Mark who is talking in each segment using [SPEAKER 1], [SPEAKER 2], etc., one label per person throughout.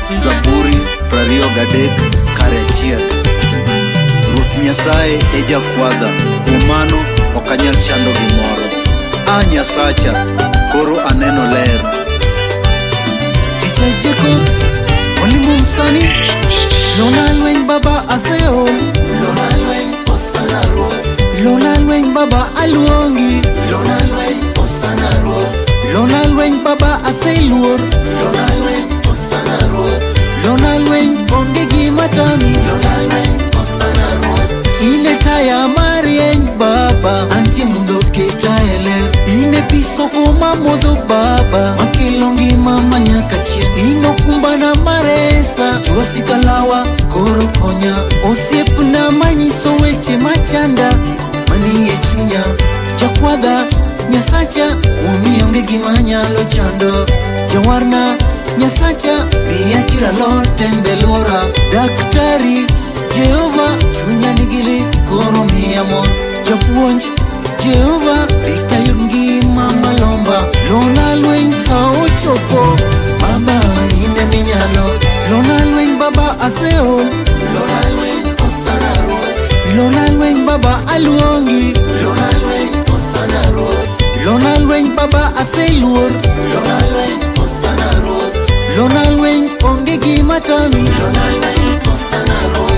[SPEAKER 1] Zaburi 23 kare achiel. Ruoth Nyasaye e jakwadha, kuom mano okanyal chando gimoro. Nyasacha, koro aneno ler. Ticha Jacob, olimo msani, lona lweny baba aseol,
[SPEAKER 2] lona lweny osana ruoth,
[SPEAKER 1] lona lweny baba aluongi,
[SPEAKER 2] lona lweny osana ruoth,
[SPEAKER 1] lona lweny baba aseluor,
[SPEAKER 2] lona lweny osana ruoth,
[SPEAKER 1] lona lweny onge gima tami,
[SPEAKER 2] lona lweny osana ruoth.
[SPEAKER 1] Ine taya marieny baba, antie mundo keta ele. Ine piso kuma modho baba, makelo ngima manyaka chieng'. Ino kumbana maresa, chwasika lawa koro konya. Osiepna manyiso weche machanda, manie chunya. Jakwadha Nyasacha, kuomi onge gima nyalo chando. Jawarna Nyasacha, miya chira lot embelora. Daktari Jehova, chunya nigili koro miya mor. Japuonj Jehova, rita yud ngima malomba. Lona lweny sa ochopo, baba ine minyalo. Lona lweny baba aseol,
[SPEAKER 2] lona lweny osana ruoth,
[SPEAKER 1] lona lweny baba aluongi,
[SPEAKER 2] lona lweny osana ruoth,
[SPEAKER 1] lona lweny baba aseluor,
[SPEAKER 2] lona lweny osana ruoth,
[SPEAKER 1] lona lweny onge gima tami,
[SPEAKER 2] lona lweny osana ruoth.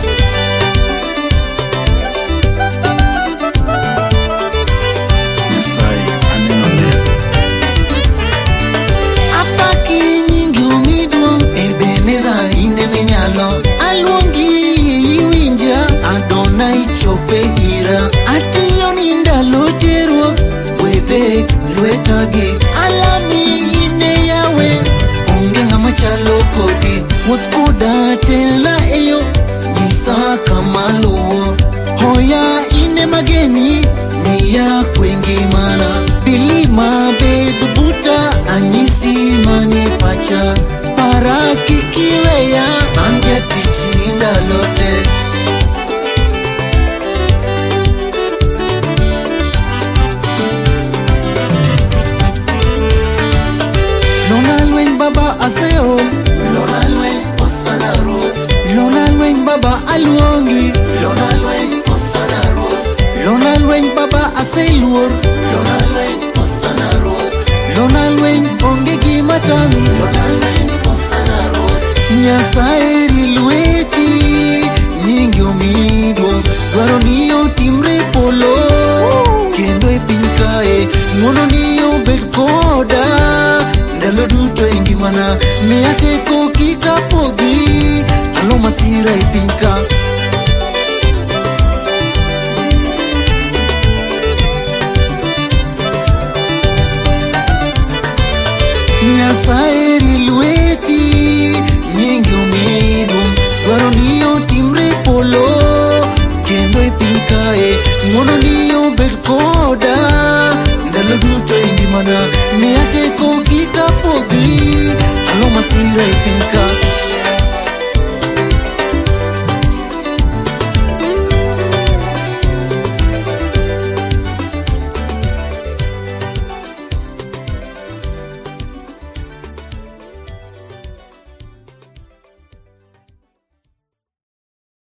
[SPEAKER 1] Nyasaye aneno ler. Apaki nyingi umiduong', Ebeneza ine minyalo. Aluongi iwinja, Adonai chope ira. Atiyo ni ndalo teruok, wedhe lwetagi. Alami ine yawe, onge ng'ama chalo kodi. Wuoth koda tela eyo, nyisa kama luwo. Hoya ine mageni, miya kwengi mana. Bilima bed buta, anyisi mani pacha. Para kikiweya, anja tich ni ndalo te. Lona lweny baba aseol,
[SPEAKER 2] Lona lweny osana ruoth,
[SPEAKER 1] lona lweny baba aluongi,
[SPEAKER 2] lona lweny osana ruoth,
[SPEAKER 1] lona lweny baba aseluor,
[SPEAKER 2] lona lweny osana ruoth,
[SPEAKER 1] lona lweny onge gima tami.
[SPEAKER 2] lona lweny osana ruoth.
[SPEAKER 1] Nyasaye ri lweti, nyingi omiduong', dwaro ni otimre polo kendo e piny kae. Ng'wono ni obed koda ndalo duto e ngimana. Miya teko kik apodhi, alo masira e piny ka. Nyasaye ri lweti, nyingi omiduong', dwaro ni otimre polo kendo e piny kae. Ng'wono ni obed koda ndalo duto e ngimana. Miya teko kik apodhi, alo masira e piny ka.